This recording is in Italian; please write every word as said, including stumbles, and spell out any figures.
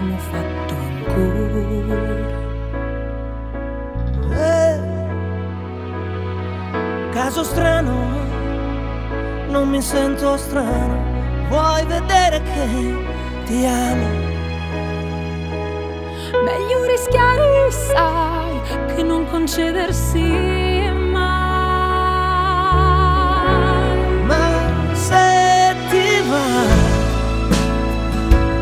abbiamo fatto ancora. Eh, caso strano, non mi sento strano. Vuoi vedere che ti amo? Meglio rischiare, sai, che non concedersi